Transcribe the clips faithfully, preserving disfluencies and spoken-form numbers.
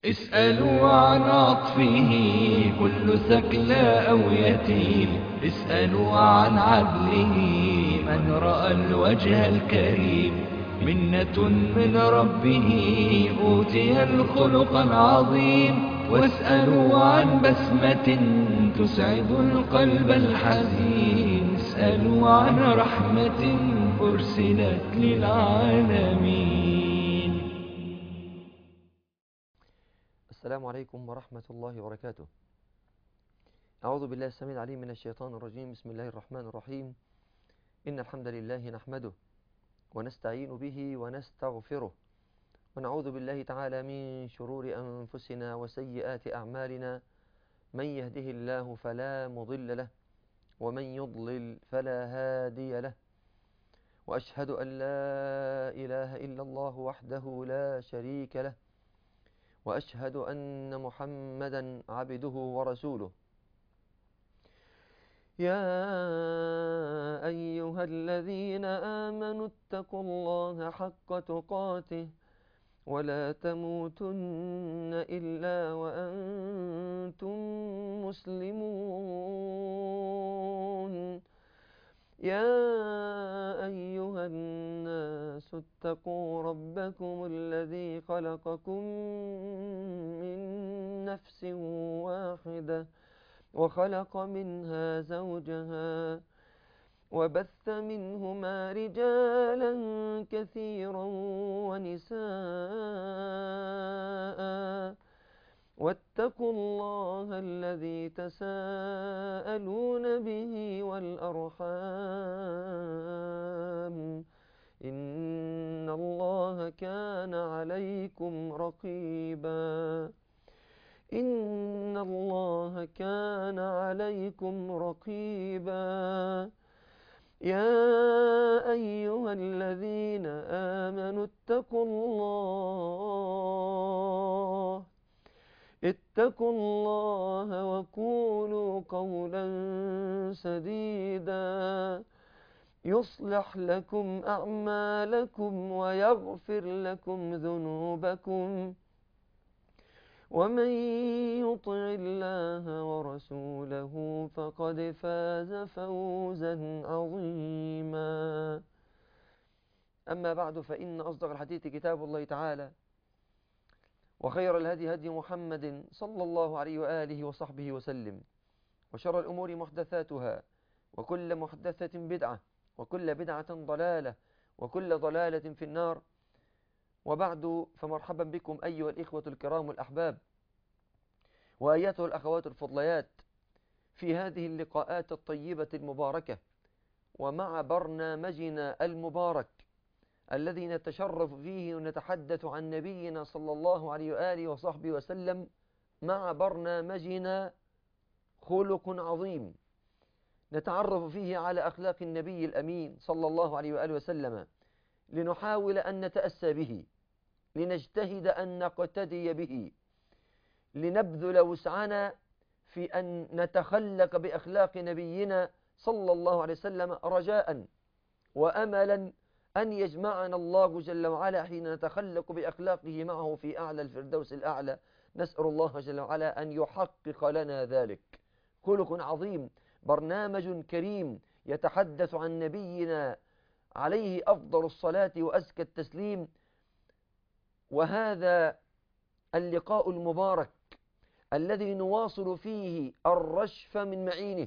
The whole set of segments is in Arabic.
اسألوا عن عطفه كل ثكلى أو يتيم. اسألوا عن عدله من رأى الوجه الكريم. منة من ربه أوتي الخلق العظيم. واسألوا عن بسمة تسعد القلب الحزين. اسألوا عن رحمة أرسلت للعالمين. السلام عليكم ورحمة الله وبركاته. أعوذ بالله السميع العليم من الشيطان الرجيم. بسم الله الرحمن الرحيم. إن الحمد لله نحمده ونستعين به ونستغفره، ونعوذ بالله تعالى من شرور أنفسنا وسيئات أعمالنا. من يهده الله فلا مضل له، ومن يضلل فلا هادي له. وأشهد أن لا إله إلا الله وحده لا شريك له، وأشهد أن محمدا عبده ورسوله. يا أيها الذين آمنوا اتقوا الله حق تقاته ولا تموتن إلا وأنتم مسلمون. يا أيها الناس اتقوا ربكم الذي خلقكم من نفس واحدة وخلق منها زوجها وبث منهما رجالا كثيرا ونساء. واتقوا الله الذي تساءلون به والأرحام، إن الله كان عليكم رقيبا. إن الله كان عليكم رقيبا. يا أيها الذين آمنوا اتقوا الله اتقوا الله وقولوا قولا سديدا يصلح لكم أعمالكم ويغفر لكم ذنوبكم، ومن يطع الله ورسوله فقد فاز فوزا عظيما. أما بعد، فإن أصدق الحديث كتاب الله تعالى، وخير الهدي هدي محمد صلى الله عليه وآله وصحبه وسلم، وشر الأمور محدثاتها، وكل محدثة بدعة، وكل بدعة ضلالة، وكل ضلالة في النار. وبعد، فمرحبا بكم أيها الإخوة الكرام الأحباب، وأيتها الأخوات الفضليات، في هذه اللقاءات الطيبة المباركة، ومع برنامجنا المبارك الذي نتشرف فيه ونتحدث عن نبينا صلى الله عليه وآله وصحبه وسلم، مع برنامجنا خلق عظيم، نتعرف فيه على أخلاق النبي الأمين صلى الله عليه وآله وسلم، لنحاول أن نتأسى به، لنجتهد أن نقتدي به، لنبذل وسعنا في أن نتخلق بأخلاق نبينا صلى الله عليه وسلم، رجاء وأملا أن يجمعنا الله جل وعلا حين نتخلق بأخلاقه معه في أعلى الفردوس الأعلى. نسأل الله جل وعلا أن يحقق لنا ذلك. خلق عظيم، برنامج كريم يتحدث عن نبينا عليه أفضل الصلاة وأزكى التسليم. وهذا اللقاء المبارك الذي نواصل فيه الرشف من معينه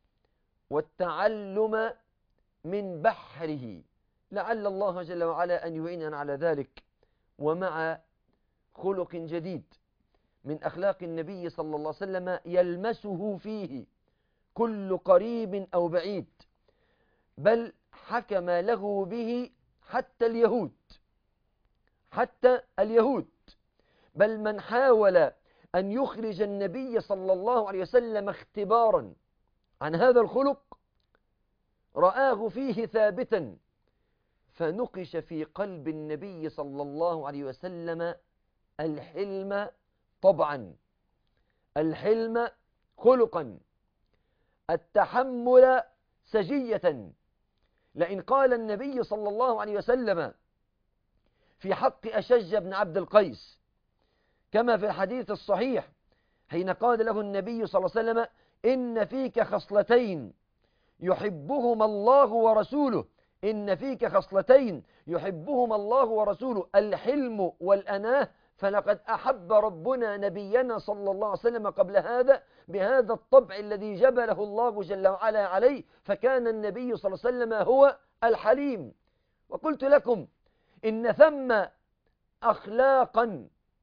والتعلم من بحره، لعل الله جل وعلا أن يعيننا على ذلك، ومع خلق جديد من أخلاق النبي صلى الله عليه وسلم يلمسه فيه كل قريب أو بعيد، بل حكم له به حتى اليهود حتى اليهود بل من حاول أن يخرج النبي صلى الله عليه وسلم اختبارا عن هذا الخلق رآه فيه ثابتا، فنقش في قلب النبي صلى الله عليه وسلم الحلم طبعا، الحلم خلقا، التحمل سجية. لئن قال النبي صلى الله عليه وسلم في حق أشج بن عبد القيس كما في الحديث الصحيح حين قال له النبي صلى الله عليه وسلم: إن فيك خصلتين يحبهما الله ورسوله، إن فيك خصلتين يحبهما الله ورسوله، الحلم والأناه، فلقد أحب ربنا نبينا صلى الله عليه وسلم قبل هذا بهذا الطبع الذي جبله الله جل وعلا عليه، فكان النبي صلى الله عليه وسلم هو الحليم. وقلت لكم إن ثم أخلاقا،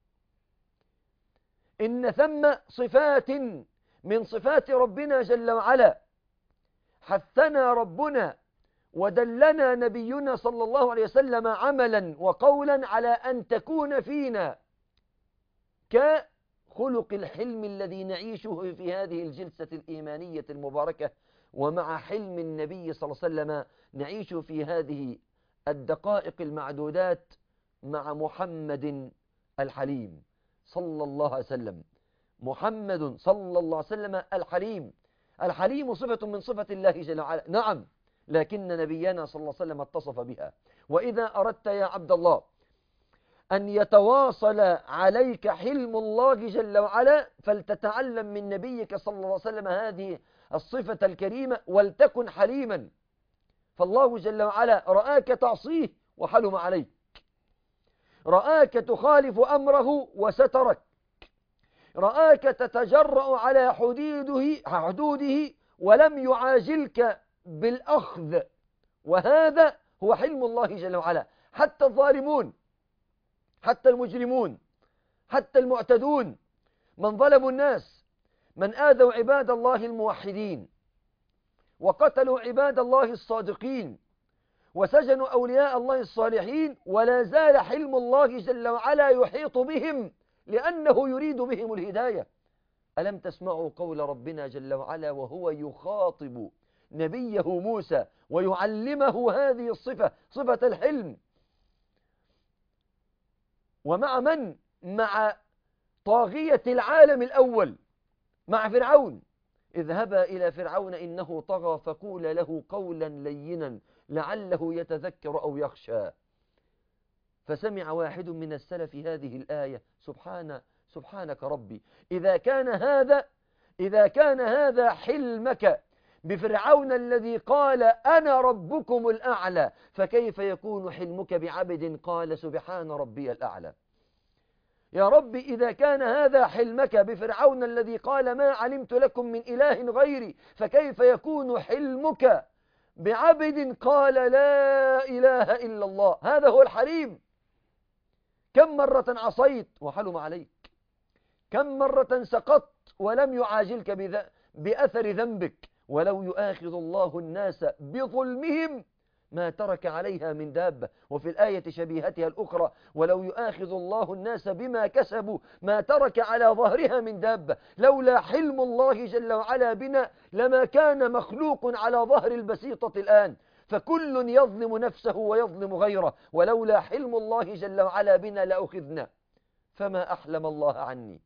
إن ثم صفات من صفات ربنا جل وعلا حثنا ربنا ودلنا نبينا صلى الله عليه وسلم عملا وقولا على أن تكون فينا كخلق الحلم الذي نعيشه في هذه الجلسة الإيمانية المباركة، ومع حلم النبي صلى الله عليه وسلم نعيش في هذه الدقائق المعدودات مع محمد الحليم صلى الله عليه وسلم. محمد صلى الله عليه وسلم الحليم. الحليم صفة من صفة الله جل وعلا، نعم، لكن نبينا صلى الله عليه وسلم اتصف بها. وإذا أردت يا عبد الله أن يتواصل عليك حلم الله جل وعلا فلتتعلم من نبيك صلى الله عليه وسلم هذه الصفة الكريمة، ولتكن حليما. فالله جل وعلا رآك تعصيه وحلم عليك، رآك تخالف أمره وسترك، رآك تتجرأ على حدوده حدوده ولم يعاجلك بالأخذ، وهذا هو حلم الله جل وعلا. حتى الظالمون، حتى المجرمون، حتى المعتدون، من ظلموا الناس، من آذوا عباد الله الموحدين، وقتلوا عباد الله الصادقين، وسجنوا أولياء الله الصالحين، ولا زال حلم الله جل وعلا يحيط بهم لأنه يريد بهم الهداية. ألم تسمعوا قول ربنا جل وعلا وهو يخاطب نبيه موسى ويعلمه هذه الصفة، صفة الحلم؟ ومع من؟ مع طاغية العالم الأول، مع فرعون. اذهبا إلى فرعون إنه طغى فقولا له قولا لينا لعله يتذكر أو يخشى. فسمع واحد من السلف هذه الآية: سبحان سبحانك ربي، إذا كان هذا إذا كان هذا حلمك بفرعون الذي قال أنا ربكم الأعلى، فكيف يكون حلمك بعبد قال سبحان ربي الأعلى؟ يا رب، إذا كان هذا حلمك بفرعون الذي قال ما علمت لكم من إله غيري، فكيف يكون حلمك بعبد قال لا إله إلا الله؟ هذا هو الحليم. كم مرة عصيت وحلم عليك؟ كم مرة سقطت ولم يعاجلك بأثر ذنبك؟ ولو يؤاخذ الله الناس بظلمهم ما ترك عليها من دابة. وفي الآية شبيهتها الأخرى: ولو يؤاخذ الله الناس بما كسبوا ما ترك على ظهرها من دابة. لولا حلم الله جل وعلا بنا لما كان مخلوق على ظهر البسيطة الآن، فكل يظلم نفسه ويظلم غيره، ولولا حلم الله جل وعلا بنا لأخذنا. فما أحلم الله عني،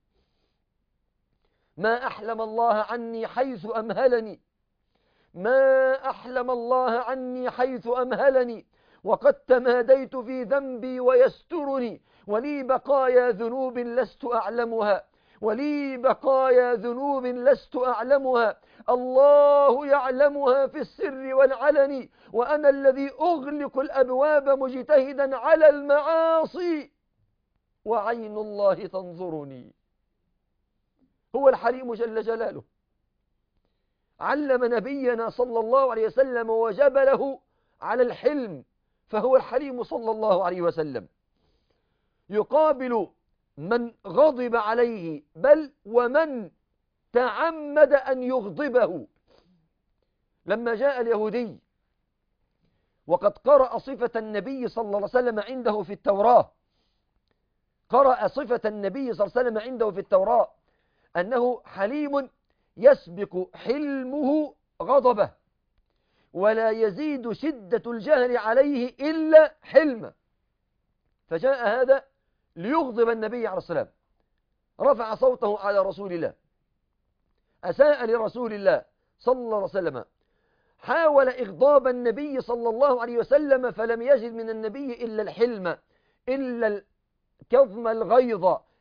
ما أحلم الله عني حيث أمهلني، ما أحلم الله عني حيث أمهلني، وقد تماديت في ذنبي ويسترني، ولي بقايا ذنوب لست أعلمها، ولي بقايا ذنوب لست أعلمها، الله يعلمها في السر والعلن، وأنا الذي أغلق الأبواب مجتهدا على المعاصي وعين الله تنظرني. هو الحليم جل جلاله، علم نبينا صلى الله عليه وسلم وجبله على الحلم، فهو الحليم صلى الله عليه وسلم. يقابل من غضب عليه، بل ومن تعمد أن يغضبه. لما جاء اليهودي وقد قرأ صفة النبي صلى الله عليه وسلم عنده في التوراة، قرأ صفة النبي صلى الله عليه وسلم عنده في التوراة أنه حليم يسبق حلمه غضبه، ولا يزيد شدة الجهل عليه إلا حلمه. فجاء هذا ليغضب النبي عليه الصلاة والسلام، رفع صوته على رسول الله، أساء لرسول الله صلى الله عليه وسلم، حاول إغضاب النبي صلى الله عليه وسلم، فلم يجد من النبي إلا الحلم، إلا كظم الغيظ،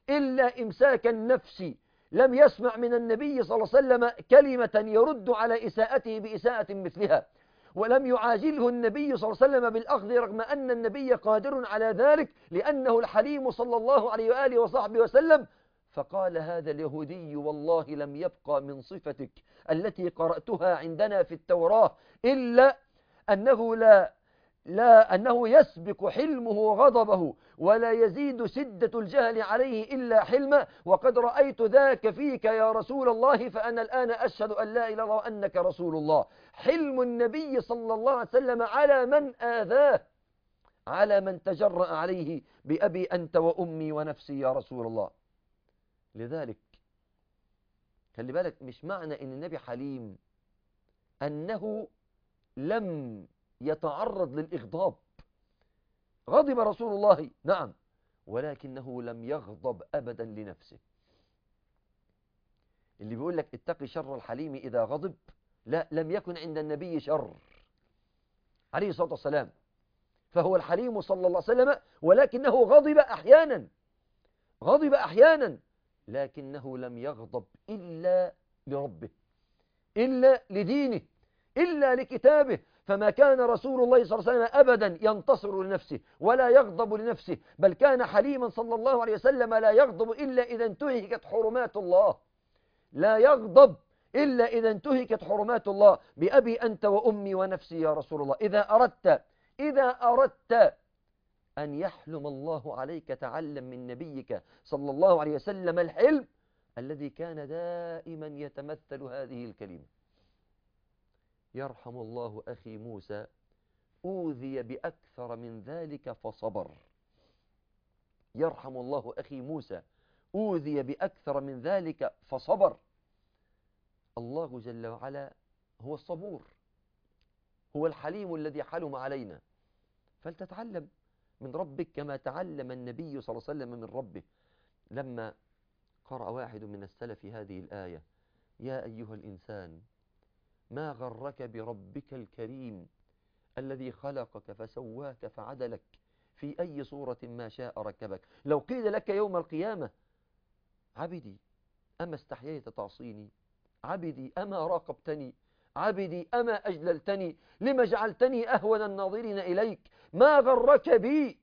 إلا إمساك النفس. لم يسمع من النبي صلى الله عليه وسلم كلمة يرد على إساءته بإساءة مثلها، ولم يعاجله النبي صلى الله عليه وسلم بالأخذ رغم أن النبي قادر على ذلك، لأنه الحليم صلى الله عليه وآله وصحبه وسلم. فقال هذا اليهودي: والله لم يبقى من صفتك التي قرأتها عندنا في التوراة إلا أنه لا لا أنه يسبق حلمه غضبه، ولا يزيد سدة الجهل عليه إلا حلما، وقد رأيت ذاك فيك يا رسول الله، فأنا الآن أشهد أن لا إله إلا الله وأنك رسول الله. حلم النبي صلى الله عليه وسلم على من آذاه، على من تجرأ عليه بأبي أنت وأمي ونفسي يا رسول الله. لذلك خلي بالك، مش معنى أن النبي حليم أنه لم يتعرض للإغضاب. غضب رسول الله نعم، ولكنه لم يغضب أبدا لنفسه. اللي بيقول لك اتقي شر الحليم إذا غضب، لا، لم يكن عند النبي شر عليه الصلاة والسلام، فهو الحليم صلى الله عليه وسلم، ولكنه غضب أحيانا، غضب أحيانا، لكنه لم يغضب إلا لربه، إلا لدينه، إلا لكتابه. فما كان رسول الله صلى الله عليه وسلم أبدا ينتصر لنفسه ولا يغضب لنفسه، بل كان حليما صلى الله عليه وسلم لا يغضب إلا إذا انتهكت حرمات الله، لا يغضب إلا إذا انتهكت حرمات الله. بأبي أنت وأمي ونفسي يا رسول الله. إذا أردت إذا أردت أن يحلم الله عليك، تعلم من نبيك صلى الله عليه وسلم الحلم الذي كان دائما يتمثل هذه الكلمة: يرحم الله أخي موسى أوذي بأكثر من ذلك فصبر. يرحم الله أخي موسى أوذي بأكثر من ذلك فصبر. الله جل وعلا هو الصبور، هو الحليم الذي حلم علينا. فلتتعلم من ربك كما تعلم النبي صلى الله عليه وسلم من ربه. لما قرأ واحد من السلف هذه الآية: يا أيها الإنسان ما غرك بربك الكريم الذي خلقك فسواك فعدلك في أي صورة ما شاء ركبك. لو قيل لك يوم القيامة: عبدي أما استحييت تعصيني، عبدي أما راقبتني، عبدي أما أجللتني، لما جعلتني أهون الناظرين إليك، ما غرك بي؟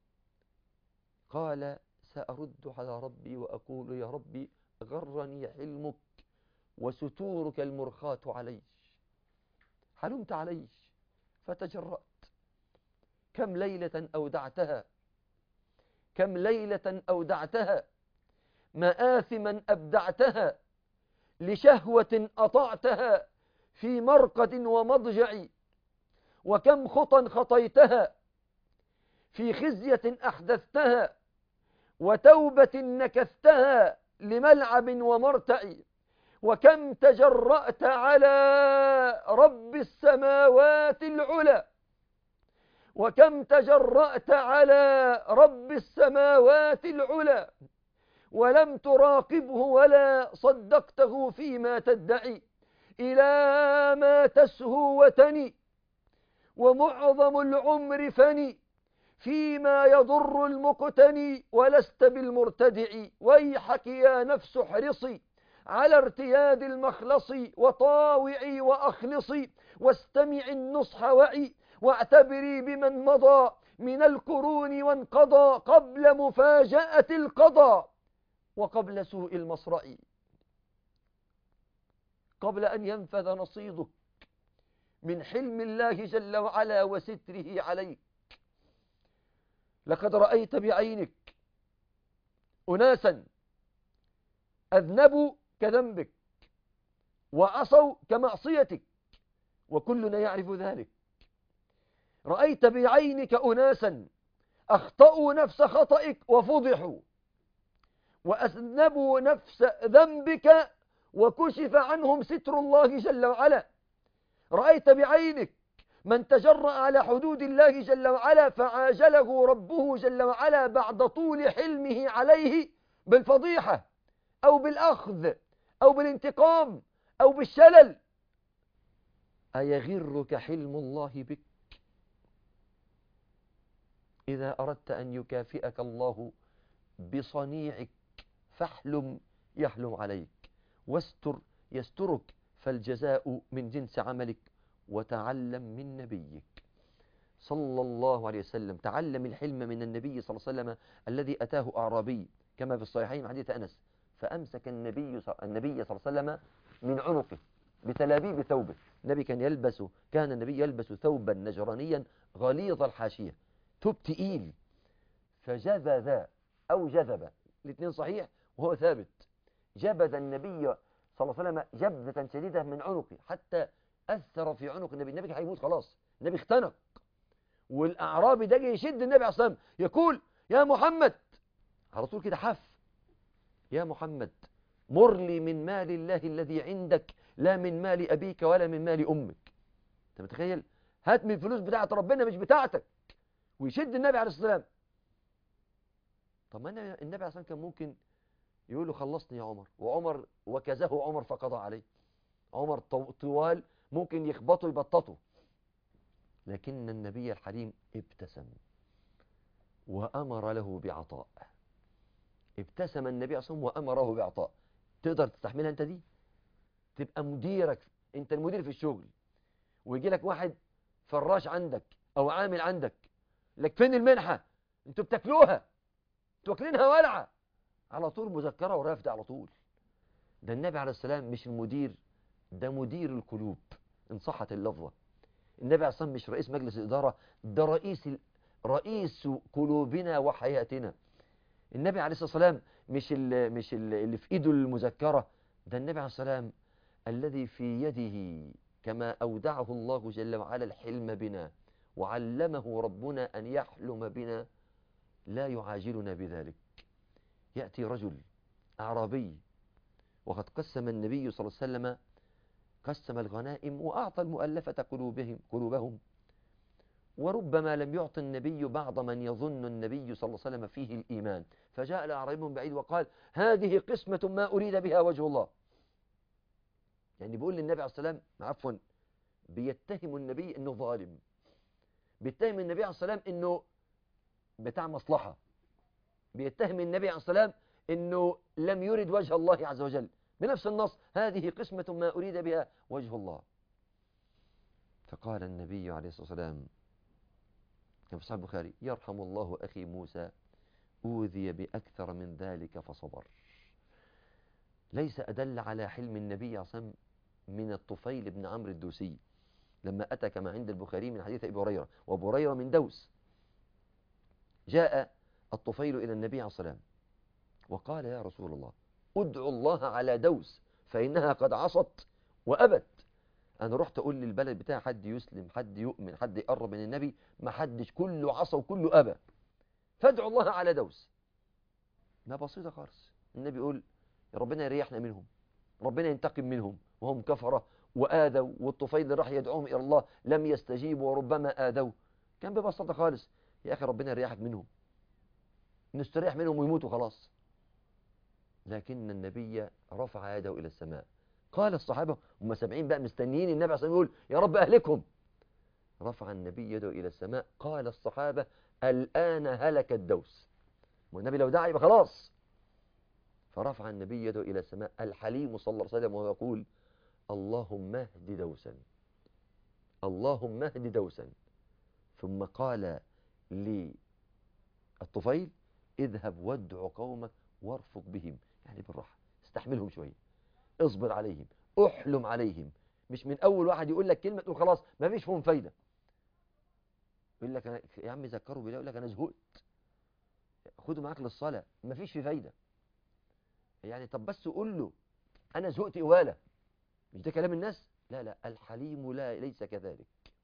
قال: سأرد على ربي وأقول: يا ربي غرني حلمك وستورك المرخاة علي. حلمت علي فتجرأت. كم ليلة أودعتها، كم ليلة أودعتها، مآثما أبدعتها، لشهوة أطعتها في مرقد ومضجع، وكم خطا خطيتها، في خزية أحدثتها، وتوبة نكثتها لملعب ومرتع، وكم تجرأت على رب السماوات العلى، وكم تجرأت على رب السماوات العلى، ولم تراقبه ولا صدقته فيما تدعي، إلى ما تسهو وتني، ومعظم العمر فني فيما يضر المقتني، ولست بالمرتدع. ويحك يا نفس احرصي على ارتياد المخلص، وطاوعي وأخلصي، واستمعي النصح وعي، واعتبري بمن مضى من القرون وانقضى قبل مفاجأة القضاء وقبل سوء المصرع، قبل أن ينفذ نصيدك من حلم الله جل وعلا وستره عليك. لقد رأيت بعينك أناسا أذنبوا كذنبك وعصوا كمعصيتك، وكلنا يعرف ذلك. رأيت بعينك أناسا أخطأوا نفس خطئك وفضحوا، وأذنبوا نفس ذنبك وكشف عنهم ستر الله جل وعلا. رأيت بعينك من تجرأ على حدود الله جل وعلا فعاجله ربه جل وعلا بعد طول حلمه عليه بالفضيحة أو بالأخذ أو بالانتقام أو بالشلل. أيغرك حلم الله بك؟ إذا أردت أن يكافئك الله بصنيعك فاحلم يحلم عليك، واستر يسترك، فالجزاء من جنس عملك، وتعلم من نبيك صلى الله عليه وسلم. تعلم الحلم من النبي صلى الله عليه وسلم الذي أتاه أعرابي كما في الصحيحين من حديث أنس، فأمسك النبي النبي صلى الله عليه وسلم من عنقه بتلابيب ثوبه. النبي كان يلبس كان النبي يلبس ثوبا نجرانيا غليظ الحاشية، ثوب تقيل، فجذذ أو جذب، الاثنين صحيح وهو ثابت. جبذ النبي صلى الله عليه وسلم جبذة شديدة من عنقه حتى أثر في عنق النبي. النبي كان هيموت خلاص، النبي اختنق، والأعرابي ده جاي يشد النبي عليه الصلاة والسلام يقول يا محمد، على طول كده حف، يا محمد مر لي من مال الله الذي عندك، لا من مال أبيك ولا من مال أمك. أنت متخيل؟ هات من الفلوس بتاعت ربنا مش بتاعتك، ويشد النبي عليه الصلاة والسلام. طب ما النبي عليه الصلاة والسلام كان ممكن يقول له خلصني يا عمر، وعمر وكزه عمر فقضى عليه. عمر طوال ممكن يخبطه يبططه، لكن النبي الحليم ابتسم وأمر له بعطاء. ابتسم النبي صلى الله عليه وسلم وأمره بعطاء. تقدر تستحملها انت دي؟ تبقى مديرك، انت المدير في الشغل، ويجي لك واحد فراش عندك او عامل عندك، لك فين المنحة؟ انتوا بتاكلوها، انتوا واكلينها ولعة، على طول مذكرة ورافدة على طول. ده النبي عليه السلام مش المدير، ده مدير القلوب ان صحت اللفظة. النبي عليه الصلاة والسلام مش رئيس مجلس الإدارة، ده رئيس رئيس قلوبنا وحياتنا. النبي عليه الصلاة والسلام مش ال مش ال اللي في ايده المذكرة، ده النبي عليه الصلاة والسلام الذي في يده كما أودعه الله جل وعلا الحلم بنا، وعلمه ربنا أن يحلم بنا، لا يعاجلنا بذلك. يأتي رجل أعرابي، وقد قسم النبي صلى الله عليه وسلم قسم الغنائم وأعطى المؤلفة قلوبهم قلوبهم، وربما لم يعطي النبي بعض من يظن النبي صلى الله عليه وسلم فيه الإيمان، فجاء الأعرابي من بعيد وقال هذه قسمة ما أريد بها وجه الله. يعني بيقول للنبي عليه الصلاة والسلام، عفوا، بيتهم النبي انه ظالم، بيتهم النبي عليه الصلاة والسلام انه بتاع مصلحة، بيتهم النبي عليه الصلاة والسلام انه لم يرد وجه الله عز وجل، بنفس النص هذه قسمة ما أريد بها وجه الله. فقال النبي عليه الصلاة والسلام كما في صحيح البخاري يرحم الله أخي موسى أوذي بأكثر من ذلك فصبر. ليس أدل على حلم النبي عليه الصلاة والسلام من الطفيل بن عمرو الدوسي لما أتى كما عند البخاري من حديث أبي هريرة، وأبو هريرة من دوس. جاء الطفيل إلى النبي عليه الصلاة والسلام وقال يا رسول الله ادعو الله على دوس فإنها قد عصت وأبت. أنا رحت أقول للبلد بتاع حد يسلم، حد يؤمن، حد يقرب من النبي، ما حدش، كله عصى وكله أبى، فادعو الله على دوس. ما بسيطة خالص. النبي يقول يا ربنا يريحنا منهم، ربنا ينتقم منهم وهم كفرة وآذوا، والطفيل اللي راح يدعوهم إلى الله لم يستجيبوا وربما آذوا. كان ببساطة خالص يا أخي ربنا يريحك منهم، نستريح منهم ويموتوا خلاص. لكن النبي رفع يده إلى السماء. قال الصحابة هم سبعين بقى مستنيين النبي عشان يقول يا رب أهلكهم. رفع النبي يده إلى السماء. قال الصحابة الآن هلك الدوس، والنبي لو دعا يبقى خلاص. فرفع النبي يده إلى السماء الحليم صلى الله عليه وسلم وهو يقول اللهم اهد دوسا، اللهم اهد دوسا. ثم قال للطفيل اذهب وادع قومك وارفق بهم، يعني بالراحة، استحملهم شوية، اصبر عليهم، احلم عليهم. مش من اول واحد يقول لك كلمة تقول خلاص ما فيش فيهم فايدة. يقول لك أنا يا عم ذكروا بالله، يقول لك انا زهقت، خده معاك للصلاة، ما فيش في فايدة. يعني طب بس قول له انا زهقت إوالة، مش ده كلام الناس؟ لا لا، الحليم لا ليس كذلك.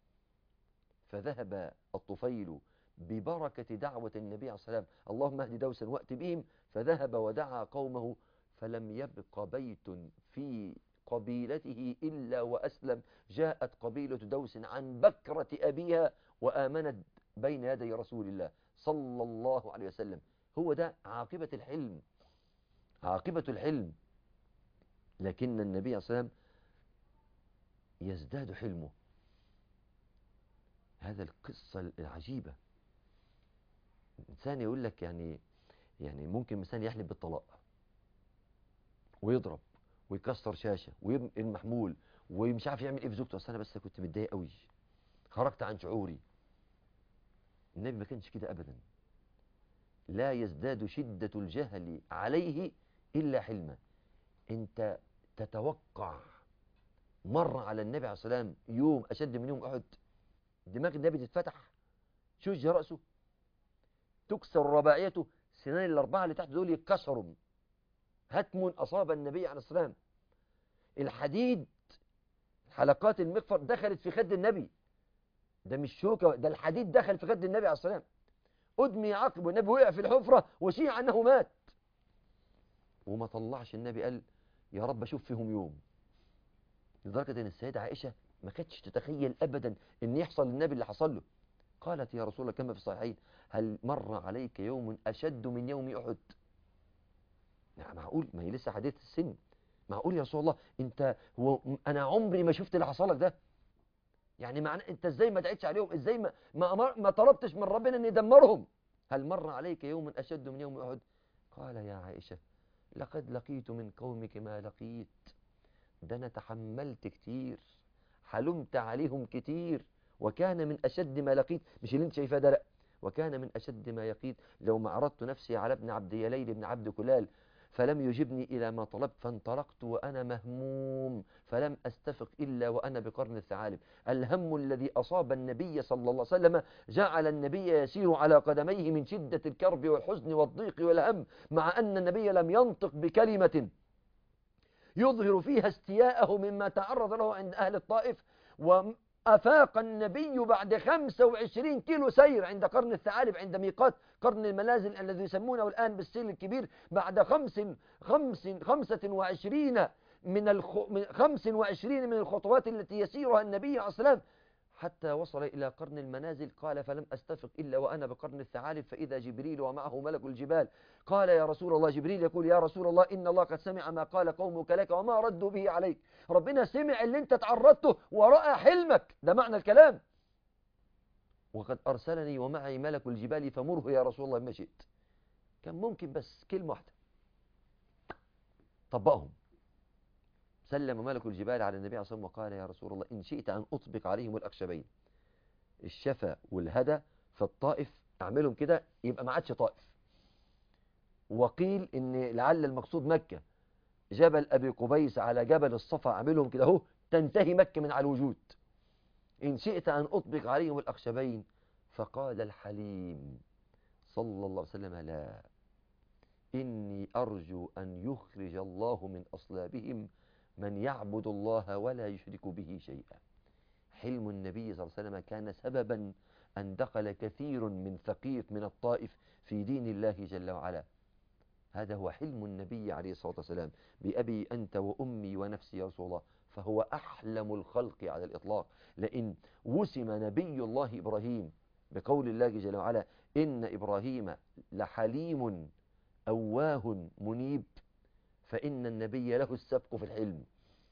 فذهب الطفيل ببركة دعوة النبي عليه الصلاة والسلام اللهم اهد دوسا وأت بهم، فذهب ودعا قومه، فلم يبق بيت في قبيلته إلا وأسلم. جاءت قبيلة دوس عن بكرة أبيها وآمنت بين يدي رسول الله صلى الله عليه وسلم. هو ده عاقبة الحلم، عاقبة الحلم. لكن النبي عليه الصلاة والسلام يزداد حلمه. هذا القصة العجيبة. إنسان يقول لك يعني يعني ممكن إنسان يحلف بالطلاق، ويضرب ويكسر شاشة ويرمي المحمول ومش عارف يعمل ايه في زوجته. اصل انا بس كنت متضايق قوي، خرجت عن شعوري. النبي ما كانش كده ابدا. لا يزداد شدة الجهل عليه الا حلما. انت تتوقع مر على النبي عليه الصلاة والسلام يوم اشد من يوم احد؟ دماغ النبي تتفتح، شج رأسه، تكسر رباعيته، سنان الاربعة اللي تحت دول يتكسروا. هتم اصاب النبي عليه الصلاة والسلام. الحديد، حلقات المغفر دخلت في خد النبي. ده مش شوكة، ده الحديد دخل في خد النبي عليه الصلاة والسلام. أدمي عقب والنبي وقع في الحفرة وشيع أنه مات. وما طلعش النبي قال يا رب أشوف فيهم يوم. لدرجة أن السيدة عائشة ما كانتش تتخيل أبدا أن يحصل للنبي اللي حصل له. قالت يا رسول الله كما في الصحيحين هل مر عليك يوم أشد من يوم أحد؟ يعني معقول؟ ما هي لسه حديث السن. معقول يا رسول الله انت هو انا عمري ما شفت اللي حصلك ده؟ يعني معنى انت ازاي ما دعيتش عليهم؟ ازاي ما ما, أمر ما طلبتش من ربنا ان يدمرهم؟ هل مر عليك يوم اشد من يوم احد؟ قال يا عائشة لقد لقيت من قومك ما لقيت. ده انا تحملت كتير، حلمت عليهم كتير، وكان من اشد ما لقيت. مش اللي انت شايفاه ده، لا، وكان من اشد ما يقيت لو ما عرضت نفسي على ابن عبد يليل بن عبد كلال فلم يجبني إلى ما طلبت فانطلقت وأنا مهموم فلم أستفق إلا وأنا بقرن الثعالب. الهم الذي أصاب النبي صلى الله عليه وسلم جعل النبي يسير على قدميه من شدة الكرب والحزن والضيق والهم، مع أن النبي لم ينطق بكلمة يظهر فيها استياءه مما تعرض له عند أهل الطائف. وأفاق النبي بعد خمسة وعشرين كيلو سير عند قرن الثعالب، عند ميقات قرن المنازل الذي يسمونه الآن بالسيل الكبير. بعد خمس خمس خمسة وعشرين من الخ... من خمس وعشرين من الخطوات التي يسيرها النبي عليه الصلاة والسلام حتى وصل إلى قرن المنازل. قال فلم أستفق إلا وأنا بقرن الثعالب فإذا جبريل ومعه ملك الجبال. قال يا رسول الله، جبريل يقول يا رسول الله إن الله قد سمع ما قال قومك لك وما ردوا به عليك. ربنا سمع اللي انت تعرضته ورأى حلمك، ده معنى الكلام. وقد أرسلني ومعي ملك الجبال فمره يا رسول الله ما شئت. كان ممكن بس كلمة واحدة طبقهم. سلم ملك الجبال على النبي عليه الصلاة والسلام وقال يا رسول الله إن شئت أن أطبق عليهم الأخشبين، الشفا والهدى في الطائف، أعملهم كده يبقى ما عادش طائف. وقيل إن لعل المقصود مكة، جبل أبي قبيس على جبل الصفا، أعملهم كده أهو تنتهي مكة من على الوجود. إن شئت أن أطبق عليهم الأخشبين. فقال الحليم صلى الله عليه وسلم لا، إني أرجو أن يخرج الله من أصلابهم من يعبد الله ولا يشرك به شيئا. حلم النبي صلى الله عليه وسلم كان سببا أن دخل كثير من ثقيف من الطائف في دين الله جل وعلا. هذا هو حلم النبي عليه الصلاة والسلام. بأبي أنت وأمي ونفسي يا رسول الله، فهو أحلم الخلق على الإطلاق. لئن وسم نبي الله إبراهيم بقول الله جل وعلا إن إبراهيم لحليم أواه منيب، فإن النبي له السبق في الحلم.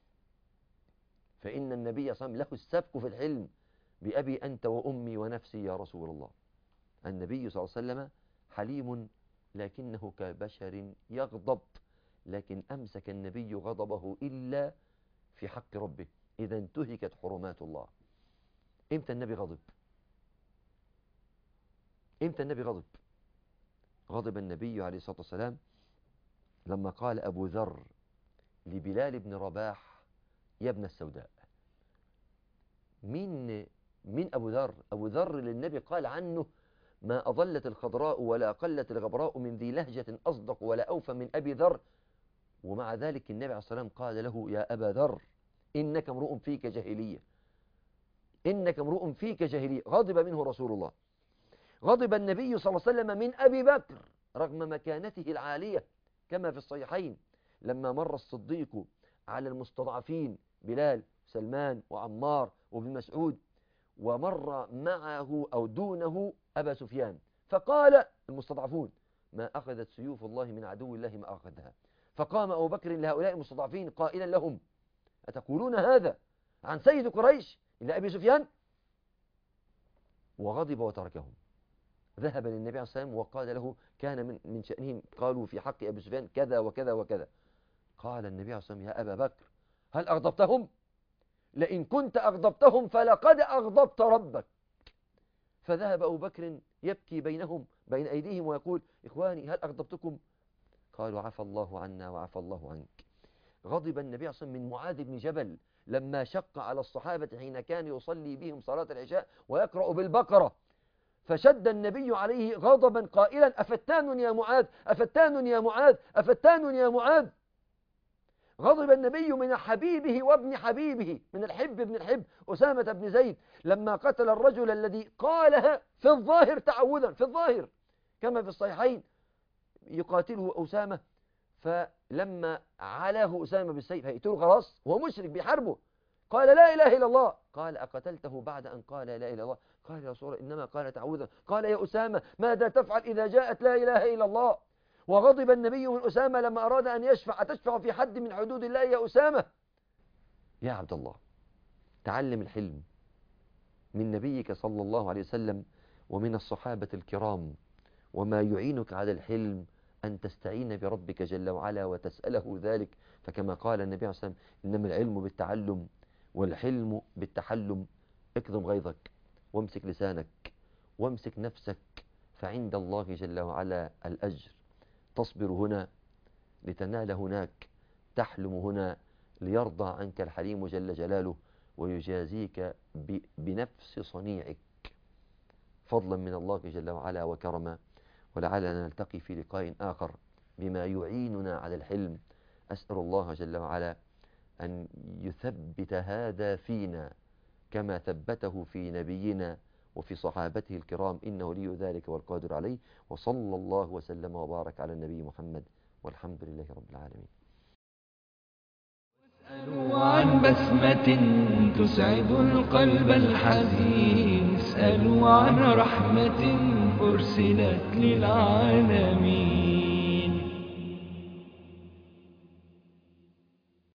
فإن النبي صلى الله عليه وسلم له السبق في الحلم. بأبي أنت وأمي ونفسي يا رسول الله. النبي صلى الله عليه وسلم حليم لكنه كبشر يغضب، لكن أمسك النبي غضبه إلا في حق ربه إذا انتهكت حرمات الله. إمتى النبي غضب؟ إمتى النبي غضب؟ غضب النبي عليه الصلاة والسلام لما قال أبو ذر لبلال بن رباح يا ابن السوداء. مين مين أبو ذر؟ أبو ذر للنبي قال عنه ما أضلت الخضراء ولا أقلت الغبراء من ذي لهجة أصدق ولا أوفى من أبي ذر. ومع ذلك النبي عليه الصلاة والسلام قال له يا أبا ذر إنك امرؤ فيك جاهلية، إنك امرؤ فيك جاهلية. غضب منه رسول الله. غضب النبي صلى الله عليه وسلم من أبي بكر رغم مكانته العالية كما في الصحيحين لما مر الصديق على المستضعفين بلال سلمان وعمار وابن مسعود، ومر معه أو دونه أبا سفيان، فقال المستضعفون ما أخذت سيوف الله من عدو الله ما أخذها. فقام أبو بكر لهؤلاء المستضعفين قائلا لهم أتقولون هذا عن سيد قريش إلى أبي سفيان؟ وغضب وتركهم. ذهب للنبي عليه الصلاة والسلام وقال له كان من من شأنهم قالوا في حق أبي سفيان كذا وكذا وكذا. قال النبي عليه الصلاة والسلام: يا أبا بكر هل أغضبتهم؟ لئن كنت أغضبتهم فلقد أغضبت ربك. فذهب أبو بكر يبكي بينهم بين أيديهم ويقول: إخواني هل أغضبتكم؟ قالوا: عفى الله عنا وعفى الله عنك. غضب النبي صلى الله عليه وسلم من معاذ بن جبل لما شق على الصحابة حين كان يصلي بهم صلاة العشاء ويقرأ بالبقرة، فشد النبي عليه غضبا قائلا: أفتان يا معاذ، أفتان يا معاذ، أفتان يا معاذ. غضب النبي من حبيبه وابن حبيبه، من الحب ابن الحب أسامة بن زيد، لما قتل الرجل الذي قالها في الظاهر تعوذا، في الظاهر كما في الصحيحين، يقاتله أسامة، فلما علاه أسامة بالسيف هيقتله خلاص، هو مشرك بيحاربه، قال: لا إله إلا الله. قال: أقتلته بعد أن قال لا إله إلا الله؟ قال: يا رسول الله إنما قال تعوذا. قال: يا أسامة ماذا تفعل إذا جاءت لا إله إلا الله؟ وغضب النبي من أسامة لما أراد أن يشفع: أتشفع في حد من حدود الله يا أسامة؟ يا عبد الله، تعلم الحلم من نبيك صلى الله عليه وسلم ومن الصحابة الكرام، وما يعينك على الحلم أن تستعين بربك جل وعلا وتسأله ذلك. فكما قال النبي عليه الصلاة والسلام: إنما العلم بالتعلم والحلم بالتحلم. اكظم غيظك وامسك لسانك وامسك نفسك، فعند الله جل وعلا الأجر. تصبر هنا لتنال هناك، تحلم هنا ليرضى عنك الحليم جل جلاله ويجازيك بنفس صنيعك فضلا من الله جل وعلا وكرما. ولعلنا نلتقي في لقاء آخر بما يعيننا على الحلم. أسأل الله جل وعلا أن يثبت هذا فينا كما ثبته في نبينا وفي صحابته الكرام، إنه ولي ذلك والقادر عليه. وصلى الله وسلم وبارك على النبي محمد، والحمد لله رب العالمين. اسألوا عن بسمة تسعد القلب الحزين، اسألوا عن رحمة أرسلت للعالمين.